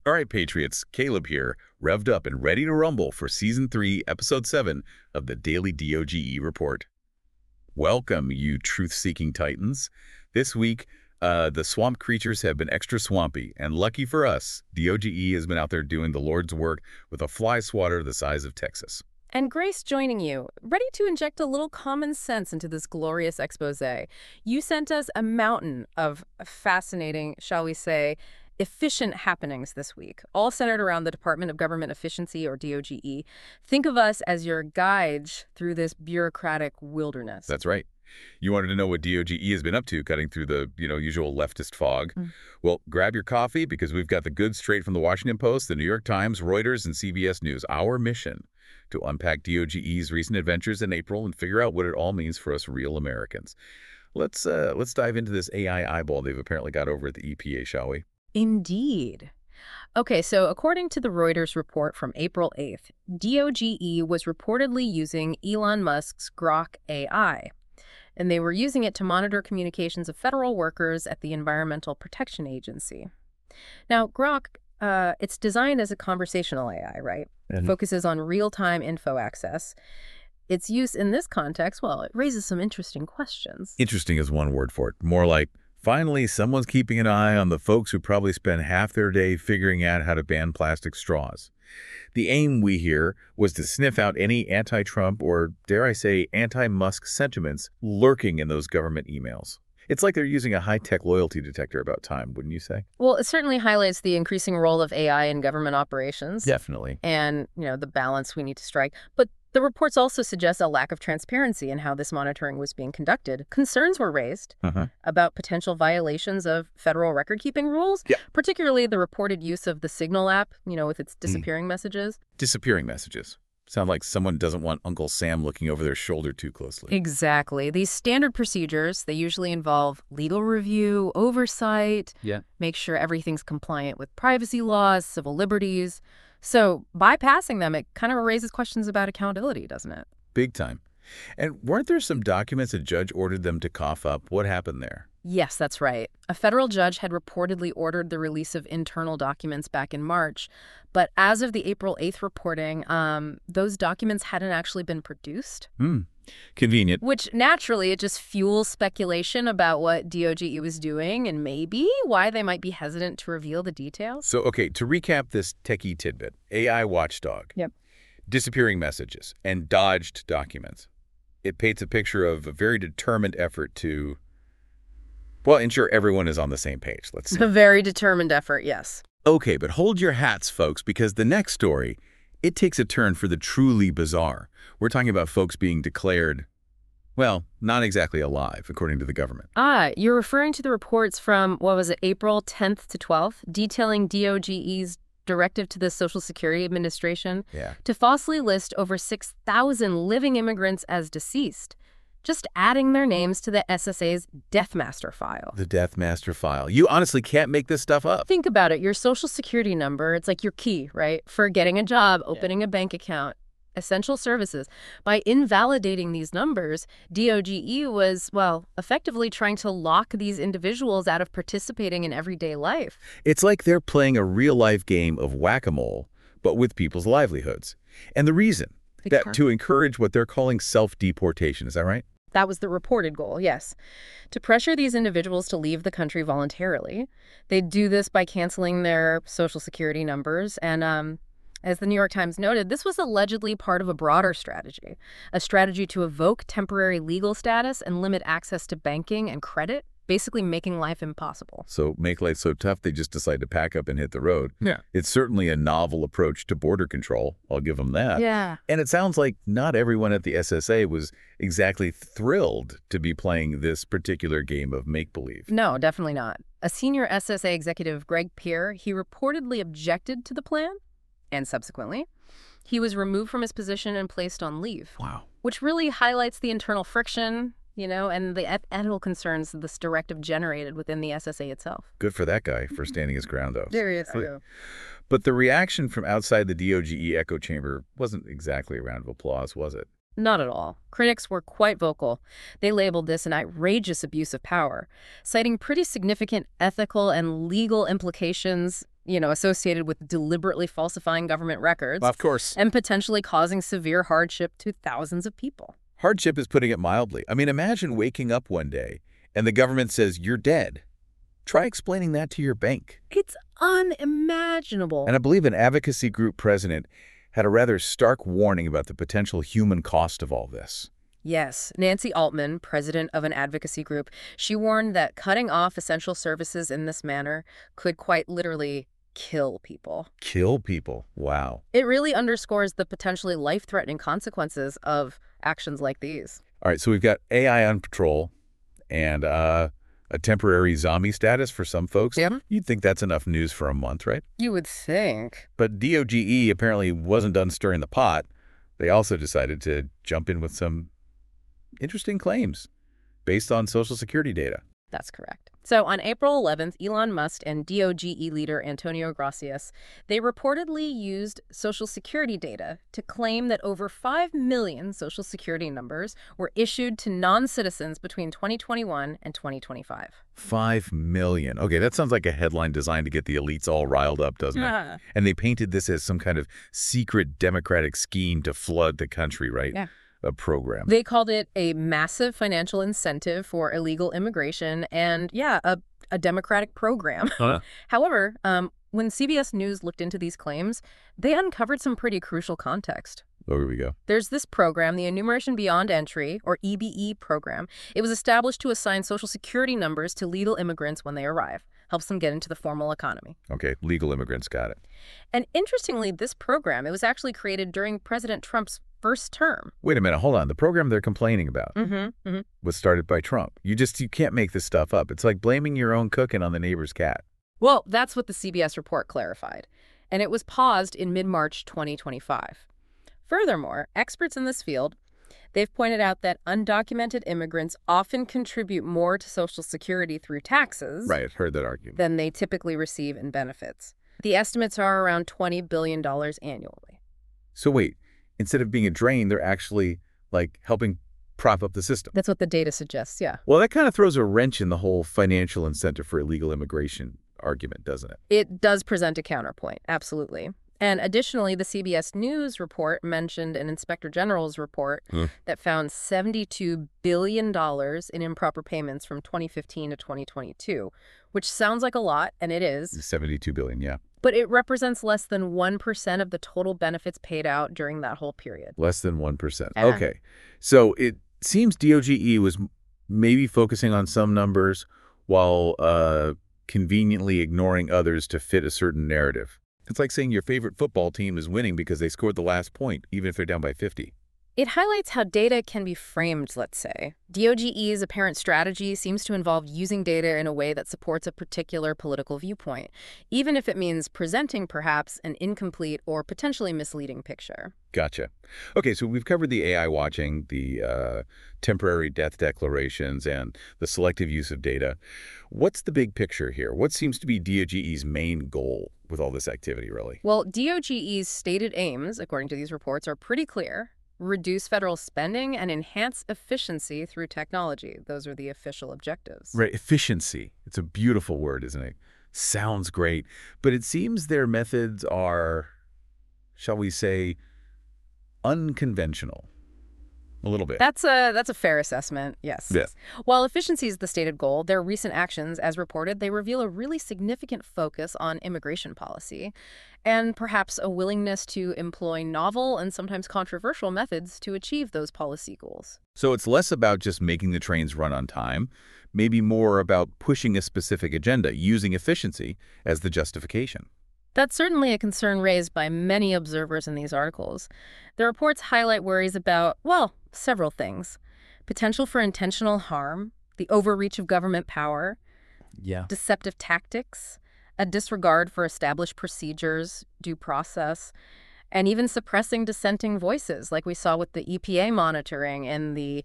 All right, Patriots, Caleb here, revved up and ready to rumble for Season 3, Episode 7 of the Daily DOGE Report. Welcome, you truth-seeking titans. This week, the swamp creatures have been extra swampy, and lucky for us, DOGE has been out there doing the Lord's work with a fly swatter the size of Texas. And Grace joining you, ready to inject a little common sense into this glorious expose. You sent us a mountain of fascinating, shall we say, efficient happenings this week, all centered around the Department of Government Efficiency, or DOGE. Think of us as your guides through this bureaucratic wilderness. That's right. You wanted to know what DOGE has been up to, cutting through the, usual leftist fog. Well, grab your coffee because we've got the goods straight from the Washington Post, the New York Times, Reuters, and CBS News. Our mission to unpack DOGE's recent adventures in April and figure out what it all means for us real Americans. Let's dive into this AI eyeball they've apparently got over at the EPA, shall we? Indeed. Okay, so according to the Reuters report from April 8th, DOGE was reportedly using Elon Musk's Grok AI, and they were using it to monitor communications of federal workers at the Environmental Protection Agency. Now, Grok, it's designed as a conversational AI, right? It focuses on real-time info access. Its use in this context, well, it raises some interesting questions. Interesting is one word for it. More like, finally, someone's keeping an eye on the folks who probably spend half their day figuring out how to ban plastic straws. The aim, we hear, was to sniff out any anti-Trump or, dare I say, anti-Musk sentiments lurking in those government emails. It's like they're using a high-tech loyalty detector about time, wouldn't you say? Well, it certainly highlights the increasing role of AI in government operations. Definitely. And, the balance we need to strike. But the reports also suggest a lack of transparency in how this monitoring was being conducted. Concerns were raised about potential violations of federal record-keeping rules, particularly the reported use of the Signal app, with its disappearing messages. Disappearing messages. Sound like someone doesn't want Uncle Sam looking over their shoulder too closely. Exactly. These standard procedures, they usually involve legal review, oversight, make sure everything's compliant with privacy laws, civil liberties. So bypassing them, it kind of raises questions about accountability, doesn't it? Big time. And weren't there some documents a judge ordered them to cough up? What happened there? Yes, that's right. A federal judge had reportedly ordered the release of internal documents back in March. But as of the April 8th reporting, those documents hadn't actually been produced. Convenient. Which, naturally, it just fuels speculation about what DOGE was doing and maybe why they might be hesitant to reveal the details. So, okay, to recap this techie tidbit, AI watchdog, disappearing messages, and dodged documents. It paints a picture of a very determined effort to, well, ensure everyone is on the same page, let's say. A very determined effort, yes. Okay, but hold your hats, folks, because the next story, it takes a turn for the truly bizarre. We're talking about folks being declared, well, not exactly alive, according to the government. You're referring to the reports from, April 10th to 12th, detailing DOGE's directive to the Social Security Administration to falsely list over 6,000 living immigrants as deceased, just adding their names to the SSA's Death Master file. The Death Master file. You honestly can't make this stuff up. Think about it. Your Social Security number, it's like your key, right? For getting a job, opening a bank account, essential services. By invalidating these numbers, DOGE was, effectively trying to lock these individuals out of participating in everyday life. It's like they're playing a real-life game of whack-a-mole, but with people's livelihoods. And the reason, to encourage what they're calling self-deportation, is that right? That was the reported goal, yes. To pressure these individuals to leave the country voluntarily. They'd do this by canceling their Social Security numbers. And as the New York Times noted, this was allegedly part of a broader strategy, a strategy to evoke temporary legal status and limit access to banking and credit, basically making life impossible. So make life so tough they just decide to pack up and hit the road. Yeah. It's certainly a novel approach to border control. I'll give them that. Yeah. And it sounds like not everyone at the SSA was exactly thrilled to be playing this particular game of make-believe. No, definitely not. A senior SSA executive, Greg Peer, he reportedly objected to the plan, and subsequently, he was removed from his position and placed on leave. Wow. Which really highlights the internal friction, and the ethical concerns this directive generated within the SSA itself. Good for that guy for standing his ground, though. Seriously. But the reaction from outside the DOGE echo chamber wasn't exactly a round of applause, was it? Not at all. Critics were quite vocal. They labeled this an outrageous abuse of power, citing pretty significant ethical and legal implications associated with deliberately falsifying government records Of course. and potentially causing severe hardship to thousands of people. Hardship is putting it mildly. I mean, imagine waking up one day and the government says you're dead. Try explaining that to your bank. It's unimaginable. And I believe an advocacy group president had a rather stark warning about the potential human cost of all this. Yes, Nancy Altman, president of an advocacy group, she warned that cutting off essential services in this manner could quite literally kill people. Kill people. Wow. It really underscores the potentially life-threatening consequences of actions like these. All right, so we've got AI on patrol and a temporary zombie status for some folks. Yep. You'd think that's enough news for a month, right? You would think. But DOGE apparently wasn't done stirring the pot. They also decided to jump in with some interesting claims based on Social Security data. That's correct. So on April 11th, Elon Musk and DOGE leader Antonio Gracias, they reportedly used Social Security data to claim that over 5 million Social Security numbers were issued to non-citizens between 2021 and 2025. 5 million. Okay, that sounds like a headline designed to get the elites all riled up, doesn't it? And they painted this as some kind of secret Democratic scheme to flood the country, right? Yeah. A program. They called it a massive financial incentive for illegal immigration and, a democratic program. However, when CBS News looked into these claims, they uncovered some pretty crucial context. Oh, here we go. There's this program, the Enumeration Beyond Entry, or EBE program. It was established to assign Social Security numbers to legal immigrants when they arrive. Helps them get into the formal economy. Okay, legal immigrants, got it. And interestingly, this program, it was actually created during President Trump's first term. Wait a minute, hold on. The program they're complaining about was started by Trump. You can't make this stuff up. It's like blaming your own cooking on the neighbor's cat. Well, that's what the CBS report clarified. And it was paused in mid-March 2025. Furthermore, experts in this field, they've pointed out that undocumented immigrants often contribute more to Social Security through taxes Right, I've heard that argument. than they typically receive in benefits. The estimates are around $20 billion annually. So wait, instead of being a drain, they're actually, like, helping prop up the system. That's what the data suggests, yeah. Well, that kind of throws a wrench in the whole financial incentive for illegal immigration argument, doesn't it? It does present a counterpoint, absolutely. And additionally, the CBS News report mentioned an Inspector General's report that found $72 billion in improper payments from 2015 to 2022, which sounds like a lot, and it is. 72 billion, yeah. But it represents less than 1% of the total benefits paid out during that whole period. Less than 1%. Yeah. Okay. So it seems DOGE was maybe focusing on some numbers while conveniently ignoring others to fit a certain narrative. It's like saying your favorite football team is winning because they scored the last point, even if they're down by 50. It highlights how data can be framed, let's say. DOGE's apparent strategy seems to involve using data in a way that supports a particular political viewpoint, even if it means presenting, perhaps, an incomplete or potentially misleading picture. Gotcha. Okay, so we've covered the AI watching, the temporary death declarations, and the selective use of data. What's the big picture here? What seems to be DOGE's main goal with all this activity, really? Well, DOGE's stated aims, according to these reports, are pretty clear. Reduce federal spending and enhance efficiency through technology. Those are the official objectives. Right, efficiency. It's a beautiful word, isn't it? Sounds great. But it seems their methods are, shall we say, unconventional. A little bit. That's a fair assessment, yes. Yes. While efficiency is the stated goal, their recent actions, as reported, they reveal a really significant focus on immigration policy and perhaps a willingness to employ novel and sometimes controversial methods to achieve those policy goals. So it's less about just making the trains run on time, maybe more about pushing a specific agenda, using efficiency as the justification. That's certainly a concern raised by many observers in these articles. The reports highlight worries about, well, several things. Potential for intentional harm, the overreach of government power, deceptive tactics, a disregard for established procedures, due process, and even suppressing dissenting voices, like we saw with the EPA monitoring and the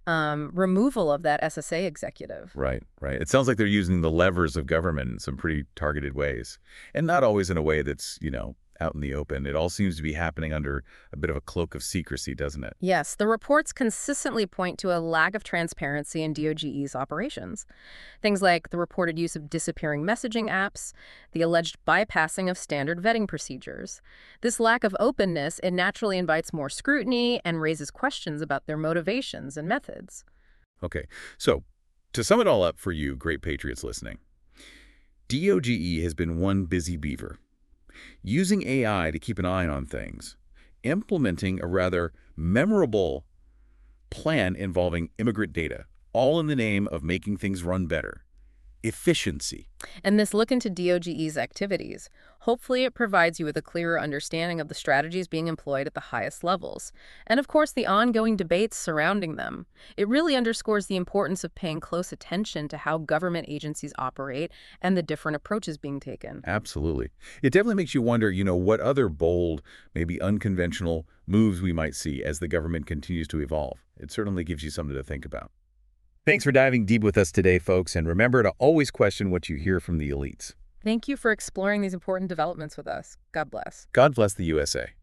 removal of that SSA executive. Right, right. It sounds like they're using the levers of government in some pretty targeted ways, and not always in a way that's, out in the open. It all seems to be happening under a bit of a cloak of secrecy, doesn't it? Yes, the reports consistently point to a lack of transparency in DOGE's operations. Things like the reported use of disappearing messaging apps, the alleged bypassing of standard vetting procedures. This lack of openness, it naturally invites more scrutiny and raises questions about their motivations and methods. Okay, so to sum it all up for you, great patriots listening, DOGE has been one busy beaver, using AI to keep an eye on things, implementing a rather memorable plan involving immigrant data, all in the name of making things run better. Efficiency. And this look into DOGE's activities, hopefully it provides you with a clearer understanding of the strategies being employed at the highest levels. And of course, the ongoing debates surrounding them. It really underscores the importance of paying close attention to how government agencies operate and the different approaches being taken. Absolutely. It definitely makes you wonder, what other bold, maybe unconventional moves we might see as the government continues to evolve. It certainly gives you something to think about. Thanks for diving deep with us today, folks, and remember to always question what you hear from the elites. Thank you for exploring these important developments with us. God bless. God bless the USA.